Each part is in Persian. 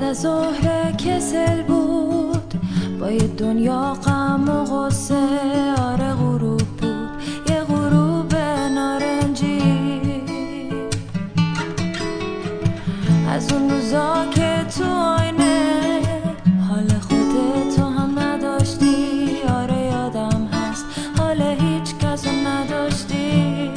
ظهر کسل بود با یه دنیا غم و غصه. آره غروب بود، یه غروب نارنجی، از اون روزا که تو آینه حال خودتو هم نداشتی. آره یادم هست حال هیچ کسو نداشتی.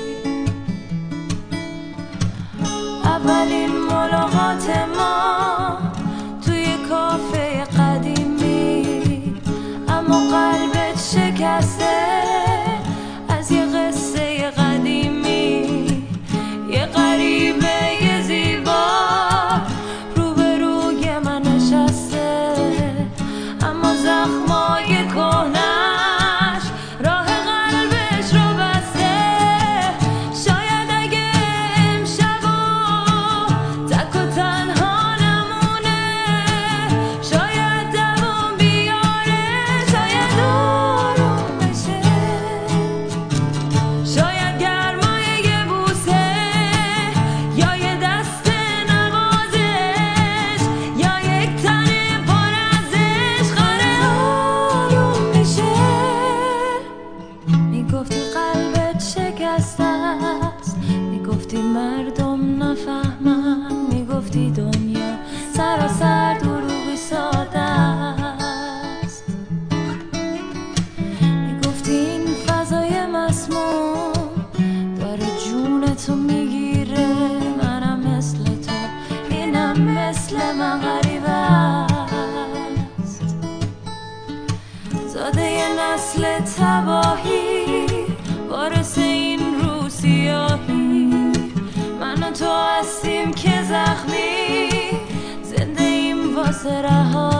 اولین ملاقات ما توی کافه قدیمی، اما قلبت شکسته از یه قصه قدیمی. یه غریبه یه زیبا روبروی من نشسته، اما زخمای کهنش راه قلبش رو بسته. شاید اگه امشب تک و تنها نمونه، شاید دوام بیاره، شاید آروم بشه، شاید گرمای یه بوسه یا یه دست نوازش یا یک تن پر از عشق. آره آروم بشه. میگفتی قلبت شکسته است، میگفتی مردم نفهمن، میگفتی دنیا سراسر دروغی ساده است، میگفتی این فضای مسموم داره جونتو میگیره. منم مثل تو، اینم مثل من غریب است، زاده یه نسل تباهی، وارث این رو سیاهی. من و تو هستیم که زخمی، زنده ایم واسه رها